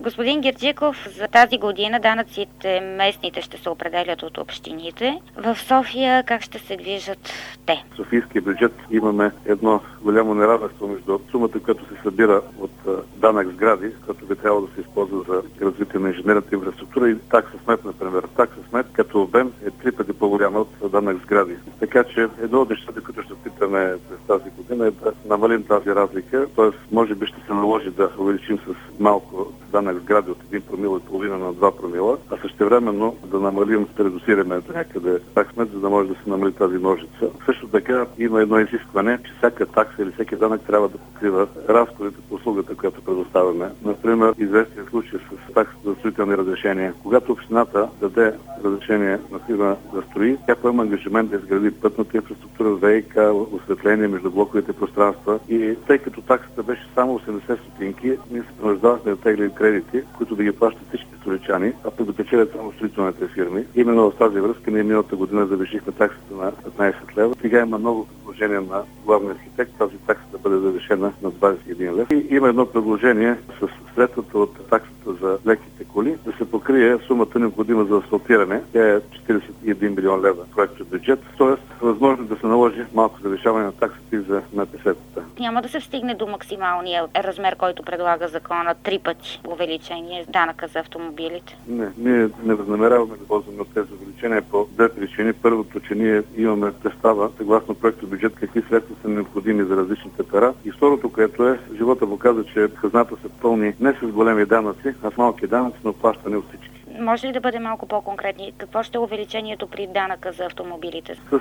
Господин Герджиков, за тази година данъците местните ще се определят от общините. В София как ще се движат те? В Софийския бюджет имаме едно голямо неравенство между сумата, която се събира от данък сгради, който би трябвало да се използва за развитие на инженерната инфраструктура, и такса смет, например. Такса смет като обем е 3 пъти по-голяма от данък сгради. Така че едно от нещата, които ще питаме през тази година, е да намалим тази разлика. Т.е. може би ще се наложи да увеличим с малко данък сгради от 1,5 промила на 2 промила, а същевременно да намалим, да редуцираме някъде такс смет, за да може да се намали тази ножица. Също така има едно изискване, че всяка такса или всеки данък трябва да покрива разходите по услугата, която предоставяме. Например, известен случай с таксата за строителни разрешения. Когато общината даде разрешение на фирма да строи, тя поема ангажимент да изгради пътната инфраструктура, ВиК, осветление между блоковите пространства, и тъй като таксата беше само 80 стотинки, ние се принуждавахме да теглим кредити, които да ги плащат всички столичани, а пък да печелят само строителните фирми. Именно в тази връзка ние миналата година завишихме таксата на 15 лева. Сега има много предложение на главния архитект тази такса да бъде завишена на 21 лев. И има едно предложение с средствата от таксата за леките коли да се покрие сумата необходима за асфалтиране. Тя е 41 милион лева проектен бюджет. Тоест, възможно да се наложи малко завишаване на таксата и за МПС-тата. Няма да се стигне до максималния размер, който предлага закона, 3 пъти увеличение данъка за автомобилите? Не, ние не възнамеряваме да ползваме от тези увеличения по две причини. Първото, че ние имаме представа, съгласно проекта бюджет, какви средства са необходими за различните пера. И второто, което е, живота показва, че хазната се пълни не с големи данъци, а с малки данъци, но плащане от всички. Може ли да бъде малко по-конкретни? Какво ще е увеличението при данъка за автомобилите? С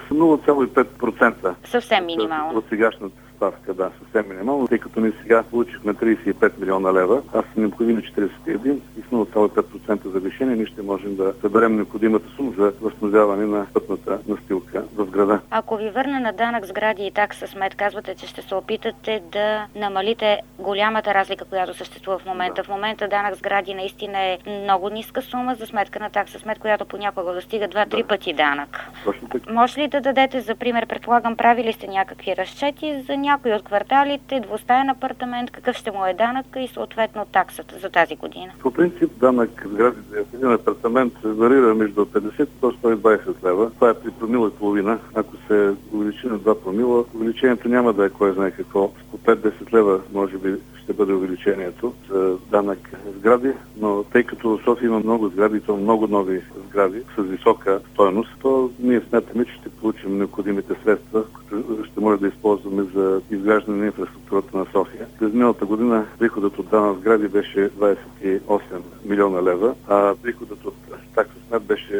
0,5%. Съвсем минимално. От сегашната ставка, да, съвсем минимално, тъй като ние сега получихме 35 милиона лева, аз са необходими 41 и с 0,5% завишение ние ще можем да съберем необходимата сума за възстановяване на пътната настилка в града. Ако ви върна на данък сгради и такса смет, казвате, че ще се опитате да намалите голямата разлика, която съществува в момента. Да. В момента данък сгради наистина е много ниска сума за сметка на такса смет, която понякога достига 2-3 пъти данък. Точно така. Може ли да дадете за пример, предполагам, правили сте някакви разчети за някои от кварталите, двустаен апартамент, какъв ще му е данък и съответно таксата за тази година? По принцип данък сгради за един апартамент се варира между 50 и 120 лева. Това е при промила и половина. Ако се увеличи на 2 промила, увеличението няма да е кой знае какво. По 5-10 лева може би ще бъде увеличението за данък сгради, но тъй като в София има много сгради, то много нови сгради с висока стойност, то ние смятаме, че ще получим необходимите средства, които ще може да използваме за изграждане на инфраструктурата на София. През миналата година приходът от данък сгради беше 28 милиона лева, а приходът от такса смет беше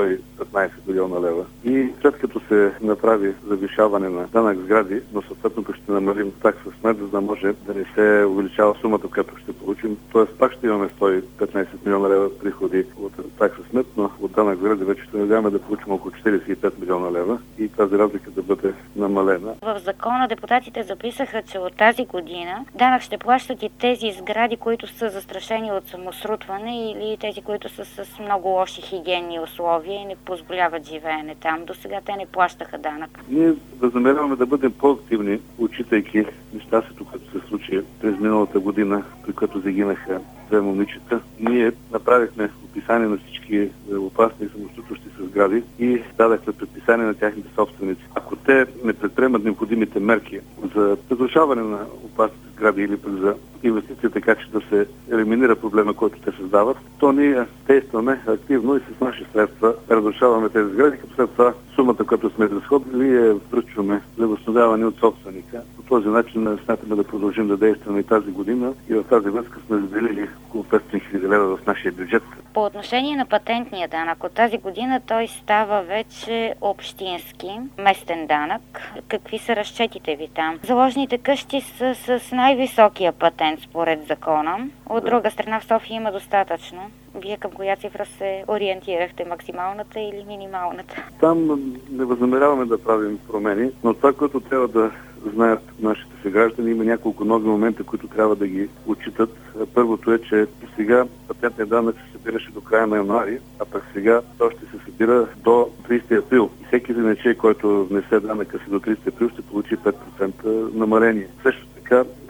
115 милиона лева. И след като се направи завишаване на данък сгради, но съответно ще намалим такса смет, за да може да не се увеличава сумата, която ще получим. Тоест пак ще имаме 115 милиона лева приходи от такса смет, но от данък сгради вече ще надяваме да получим около 45 милиона лева и тази разлика да бъде намалена. В закона депутатите записаха, че от тази година данък ще плащат и тези сгради, които са застрашени от самосрутване или тези, които са с много лоши хигиенни условия и не позволяват живеене там. До сега те не плащаха данък. Ние възнамеряваме да бъдем по-активни, отчитайки нещастието, което се случи през миналата година, при което загинаха 2 момичета. Ние направихме описание на всички опасни и самострутващи се сгради и дадахме предписание на тяхните собственици. Ако те не предприемат необходимите мерки за разрушаване на опасните сгради или за инвестиция, така че да се елиминира проблема, който те създават, то ние действаме активно и с наши средства разрушаваме тези сгради, като след това сумата, която сме разходили, връчваме за възстановяване от собственика. По този начин смятаме да продължим да действаме и тази година и в тази връзка сме заделили около 500 000 лева в нашия бюджет. По отношение на патентния данък, от тази година той става вече общински, местен данък. Какви са разчетите ви там? Заложните къщи са с най-високия патент според закона. От друга страна в София има достатъчно. Вие към коя цифра се ориентирахте? Максималната или минималната? Там не възнамеряваме да правим промени, но това, което трябва да знаят нашите съграждани, има няколко нови момента, които трябва да ги отчитат. Първото е, че сега патентният данък се събираше до края на януари, а пък сега той ще се събира до 30 април. И всеки занаятчия, който внесе данъка си до 30 април, ще получи 5% намаление. Също така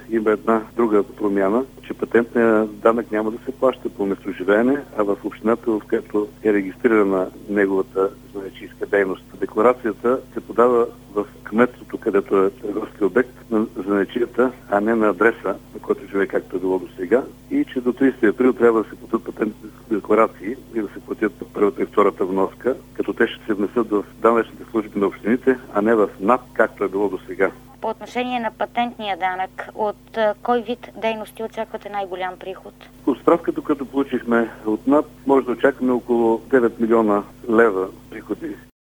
има една друга промяна, че патентният данък няма да се плаща по местоживеене, а в общината, в която е регистрирана неговата занаятчийска дейност. Декларацията се подава в кметството, където е търговски обект на занаятчията, а не на адреса, на който живее, както е било до сега, и че до 30 април трябва да се платят патентните декларации и да се платят първата и втората вноска, като те ще се внесат в данъчните служби на общините, а не в НАП, както е било до сега. По отношение на патентния данък, от кой вид дейности очаквате най-голям приход? От справката, която получихме от НАП, може да очакваме около 9 милиона лева приходи